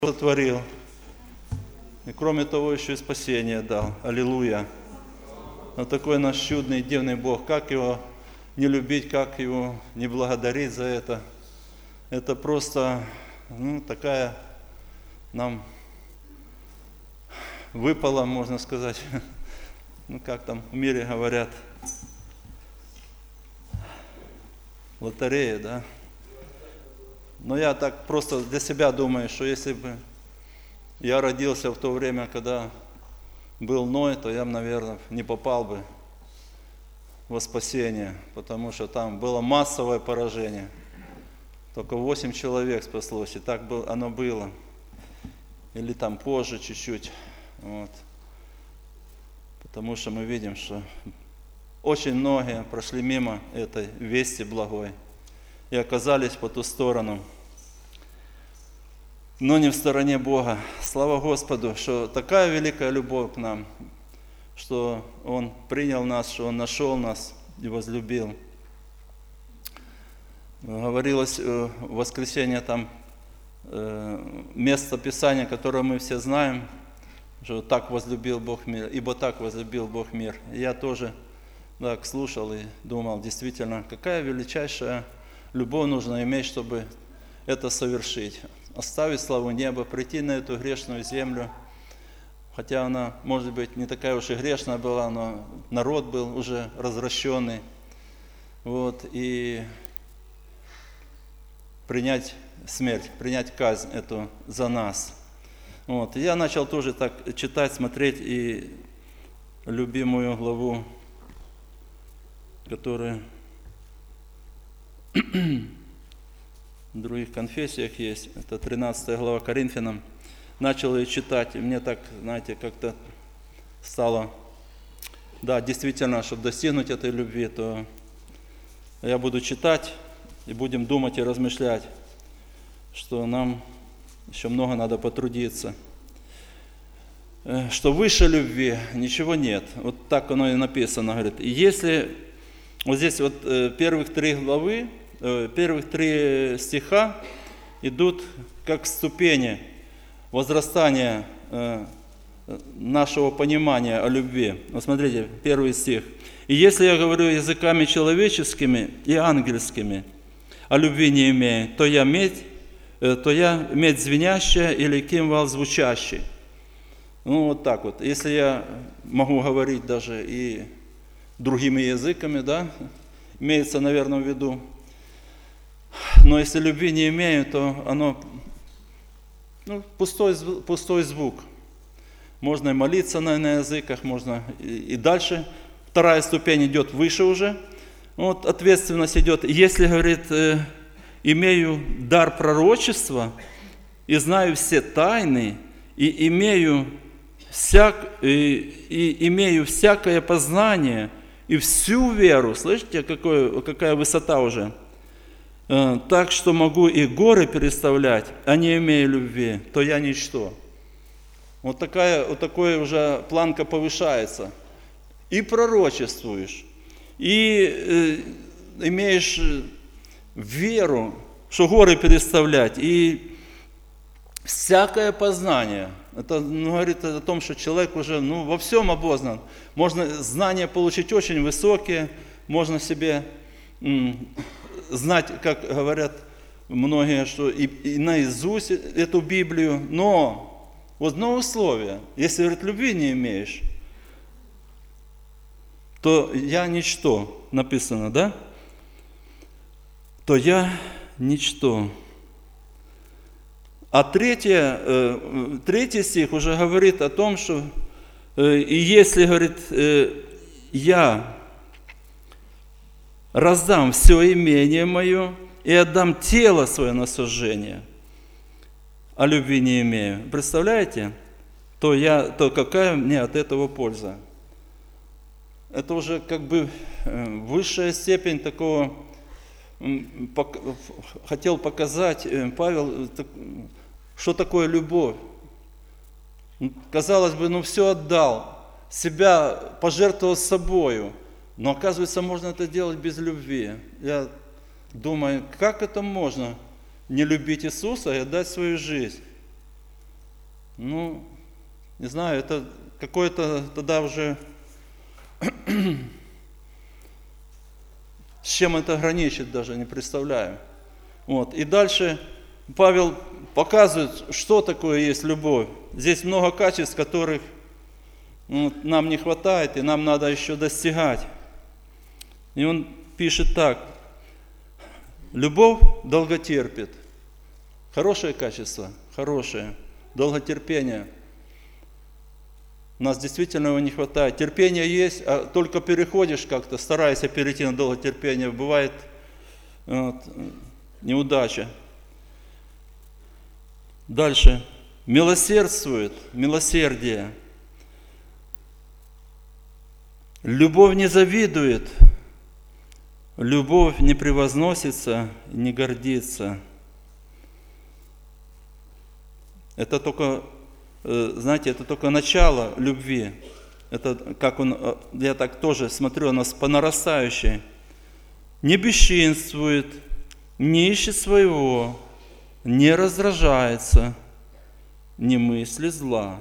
сотворил. И кроме того, еще и спасение дал. Аллилуйя. Вот такой наш чудный, дивный Бог. Как Его не любить, как Его не благодарить за это. Это просто, такая нам выпала, можно сказать, как там в мире говорят, лотерея, да? Но я так просто для себя думаю, что если бы я родился в то время, когда был Ной, то я, наверное, не попал бы во спасение, потому что там было массовое поражение. Только 8 человек спаслось, и так оно было. Или там позже чуть-чуть. Вот. Потому что мы видим, что очень многие прошли мимо этой вести благой и оказались по ту сторону. Но не в стороне Бога. Слава Господу, что такая великая любовь к нам, что Он принял нас, что Он нашел нас и возлюбил. Говорилось в воскресенье там место Писания, которое мы все знаем, что так возлюбил Бог мир, ибо так возлюбил Бог мир. И я тоже так слушал и думал, действительно, какая величайшая любовь нужно иметь, чтобы это совершить. Оставить славу неба, прийти на эту грешную землю, хотя она, может быть, не такая уж и грешная была, но народ был уже развращенный, вот, и принять смерть, принять казнь эту за нас. Вот. И я начал тоже так читать, смотреть и любимую главу, которая в других конфессиях есть, это 13 глава Коринфянам. Начал ее читать, и мне так, знаете, как-то стало, да, действительно, чтобы достигнуть этой любви, то я буду читать и будем думать и размышлять, что нам еще много надо потрудиться. Что выше любви ничего нет. Вот так оно и написано, говорит. И если вот здесь вот первых 3 главы, первых 3 стиха идут как ступени возрастания нашего понимания о любви. Вот смотрите, 1 стих. «И если я говорю языками человеческими и ангельскими, а любви не имею, то я медь звенящая или кимвал звучащий». Вот так вот. Если я могу говорить даже и другими языками, да, имеется, наверное, в виду, но если любви не имею, то оно пустой звук. Можно и молиться на языках, можно и дальше. 2 ступень идет выше уже. Вот ответственность идет. Если, говорит, имею дар пророчества и знаю все тайны, и имею всякое познание и всю веру, слышите, какая высота уже, так что могу и горы переставлять, а не имея любви, то я ничто. Вот такая уже планка повышается. И пророчествуешь, и имеешь веру, что горы переставлять, и всякое познание. Это говорит о том, что человек уже во всем обознан. Можно знания получить очень высокие, можно себе знать, как говорят многие, что и наизусть эту Библию, но вот одно условие, если, говорит, любви не имеешь, то я ничто, написано, да? То я ничто. А 3 стих уже говорит о том, что и если, говорит, я раздам все имение мое и отдам тело свое на сожжение, а любви не имею. Представляете? То какая мне от этого польза? Это уже как бы высшая степень такого, хотел показать Павел, что такое любовь. Казалось бы, все отдал, себя пожертвовал собою, но оказывается, можно это делать без любви. Я думаю, как это можно не любить Иисуса и отдать свою жизнь? Ну, не знаю, это какое-то тогда уже, с чем это граничит, даже не представляю. Вот. И дальше Павел показывает, что такое есть любовь. Здесь много качеств, которых нам не хватает, и нам надо еще достигать. И он пишет так. Любовь долготерпит. Хорошее качество, хорошее. Долготерпение. У нас действительно его не хватает. Терпение есть, а только переходишь как-то, стараясь перейти на долготерпение, бывает неудача. Дальше. Милосердствует, милосердие. Любовь не завидует, любовь не превозносится, не гордится. Это только, знаете, это только начало любви. Это как он, я так тоже смотрю, у нас по нарастающей. Не бесчинствует, не ищет своего, не раздражается, не мыслит зла.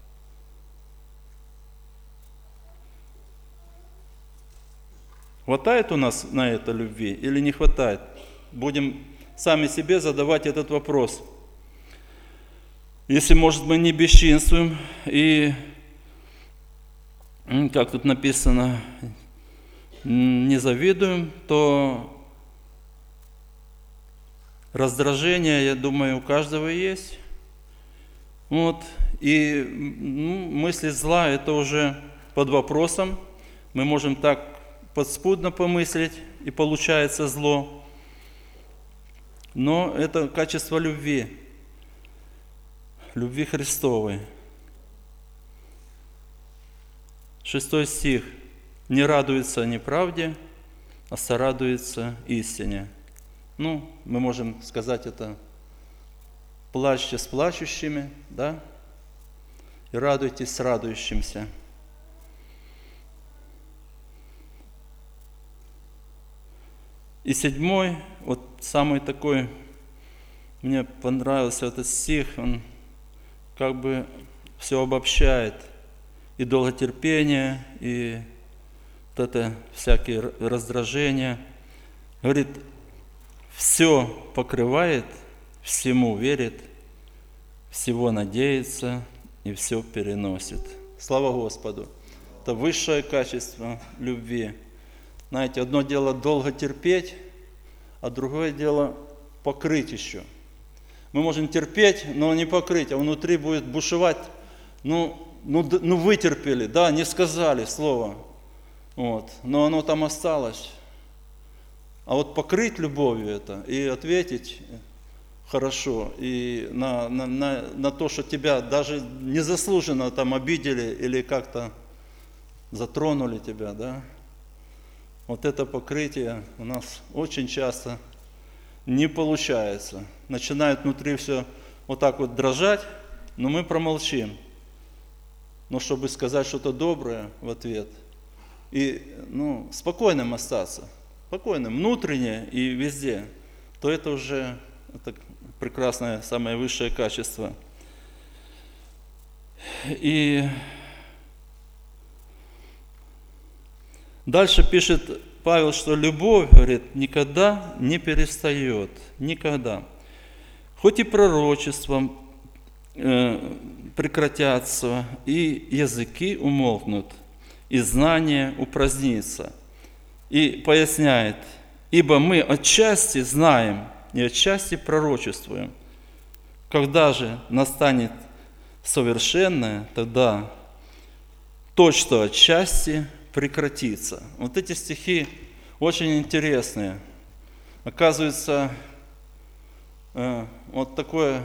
Хватает у нас на это любви или не хватает? Будем сами себе задавать этот вопрос. Если, может, мы не бесчинствуем и, как тут написано, не завидуем, то раздражение, я думаю, у каждого есть. Вот. И мысли зла – это уже под вопросом. Мы можем так подспудно помыслить, и получается зло. Но это качество любви Христовой. 6 стих. Не радуется неправде, а сорадуется истине. Мы можем сказать это: плачьте с плачущими, да? И радуйтесь с радующимся. И 7, вот самый такой, мне понравился этот стих, он как бы все обобщает. И долготерпение, и вот это всякие раздражения. Говорит, все покрывает, всему верит, всего надеется и все переносит. Слава Господу! Это высшее качество любви. Знаете, одно дело долго терпеть, а другое дело покрыть еще. Мы можем терпеть, но не покрыть, а внутри будет бушевать. Вытерпели, да, не сказали слово, но оно там осталось. А вот покрыть любовью это и ответить хорошо, и на то, что тебя даже незаслуженно там обидели или как-то затронули тебя, да. Вот это покрытие у нас очень часто не получается. Начинает внутри все вот так вот дрожать, но мы промолчим. Но чтобы сказать что-то доброе в ответ и спокойным остаться, спокойным внутренне и везде, то это уже прекрасное, самое высшее качество. И дальше пишет Павел, что любовь, говорит, никогда не перестает, никогда. Хоть и пророчеством прекратятся, и языки умолкнут, и знание упразднится. И поясняет, ибо мы отчасти знаем, и отчасти пророчествуем. Когда же настанет совершенное, тогда то, что отчасти прекратится. Вот эти стихи очень интересные. Оказывается, вот такое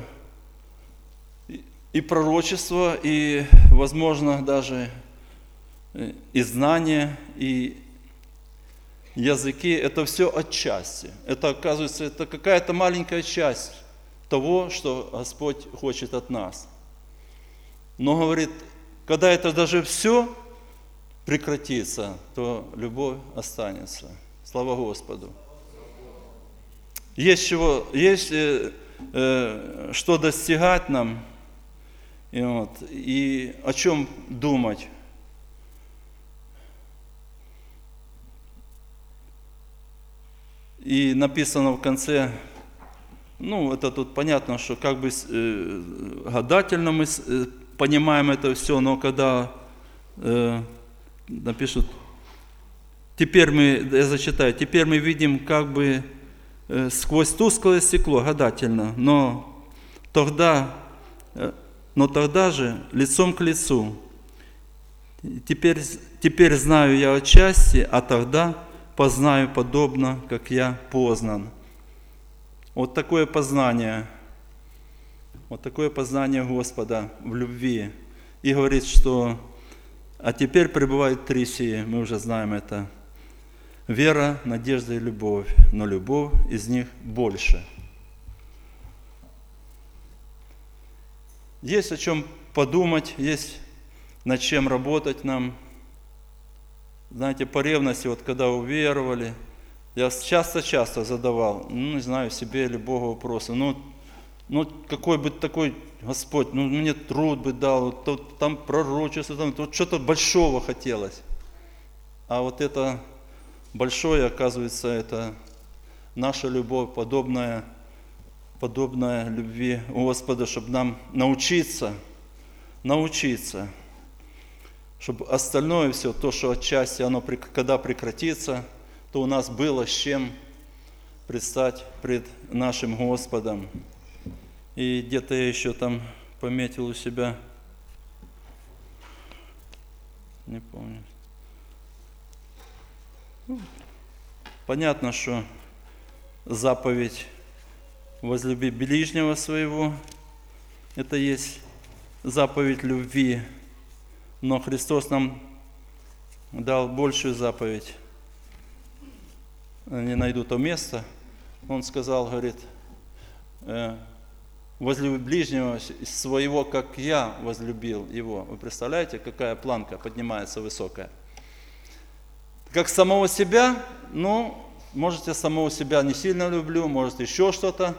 и пророчество, и, возможно, даже и знание, и языки, это все отчасти. Это, оказывается, это какая-то маленькая часть того, что Господь хочет от нас. Но, говорит, когда это даже все прекратится, то любовь останется. Слава Господу. Есть что достигать нам, И о чем думать? И написано в конце, это тут понятно, что как бы гадательно мы понимаем это все, но когда напишут, я зачитаю, теперь мы видим как бы сквозь тусклое стекло, гадательно, но тогда же лицом к лицу. Теперь знаю я отчасти, а тогда познаю подобно, как я познан. Вот такое познание Господа в любви. И говорит, что а теперь пребывают три сии, мы уже знаем это. Вера, надежда и любовь, но любовь из них больше. Есть о чем подумать, есть над чем работать нам. Знаете, по ревности, когда уверовали, я часто задавал, не знаю, себе или Богу вопросы, какой бы такой Господь, мне труд бы дал, там пророчество, там что-то большого хотелось. А вот это большое, оказывается, это наша любовь, подобная любви Господа, чтобы нам научиться, чтобы остальное все, то, что отчасти, оно когда прекратится, то у нас было с чем предстать пред нашим Господом. И где-то я еще там пометил у себя, не помню. Понятно, что заповедь «возлюби ближнего своего» – это есть заповедь любви, но Христос нам дал большую заповедь. Не найду то место. Он сказал, говорит, возлюби ближнего своего, как я возлюбил его. Вы представляете, какая планка поднимается высокая? Как самого себя, может, я самого себя не сильно люблю, может, еще что-то.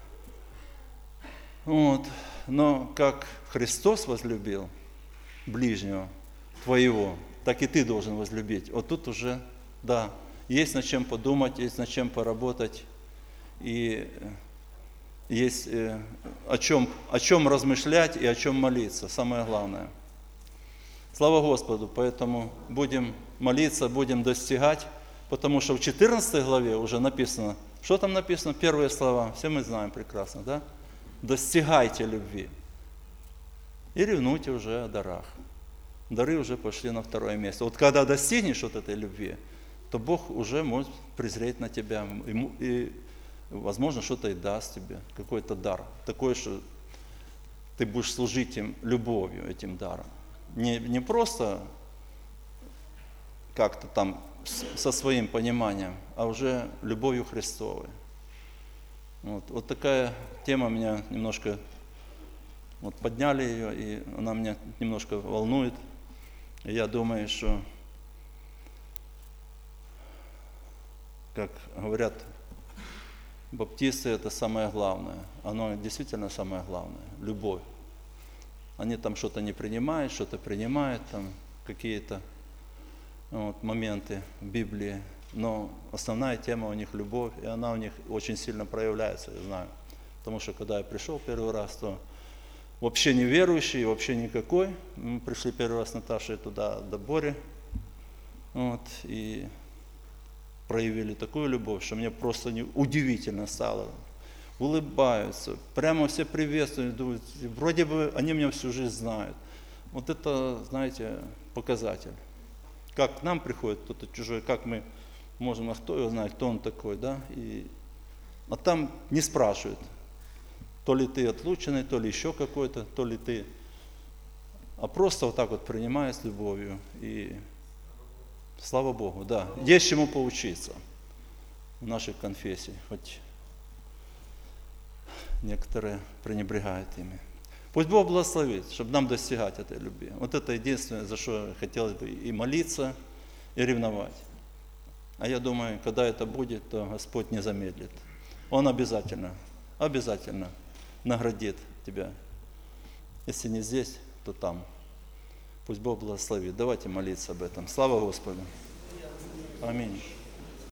Но как Христос возлюбил ближнего твоего, так и ты должен возлюбить. Вот тут уже, да, есть над чем подумать, есть над чем поработать, и есть о чем размышлять и о чем молиться, самое главное. Слава Господу, поэтому будем молиться, будем достигать, потому что в 14 главе уже написано, что там написано, первые слова, все мы знаем прекрасно, да? Достигайте любви и ревнуйте уже о дарах. Дары уже пошли на второе место. Вот когда достигнешь вот этой любви, то Бог уже может презреть на тебя и возможно, что-то и даст тебе, какой-то дар, такой, что ты будешь служить им любовью, этим даром. Не просто как-то там со своим пониманием, а уже любовью Христовой. Вот такая тема меня немножко, подняли ее, и она меня немножко волнует. И я думаю, что, как говорят баптисты, это самое главное. Оно действительно самое главное. Любовь. Они там что-то не принимают, что-то принимают, там какие-то моменты в Библии. Но основная тема у них любовь, и она у них очень сильно проявляется, я знаю. Потому что когда я пришел первый раз, то вообще не верующий, вообще никакой. Мы пришли первый раз с Наташей туда, до Бори. И проявили такую любовь, что мне просто удивительно стало. Улыбаются, прямо все приветствуют, думают, вроде бы они меня всю жизнь знают. Вот это, знаете, показатель. Как к нам приходит кто-то чужой, как мы можем, а кто его знает, кто он такой, да? А там не спрашивают, то ли ты отлученный, то ли еще какой-то, то ли ты, а просто вот так вот принимая с любовью. И слава Богу, да, есть чему поучиться в нашей конфессии, хоть некоторые пренебрегают ими. Пусть Бог благословит, чтобы нам достигать этой любви. Вот это единственное, за что хотелось бы и молиться, и ревновать. А я думаю, когда это будет, то Господь не замедлит. Он обязательно наградит тебя Если не здесь, то там. Пусть Бог благословит. Давайте молиться об этом. Слава Господу. Аминь.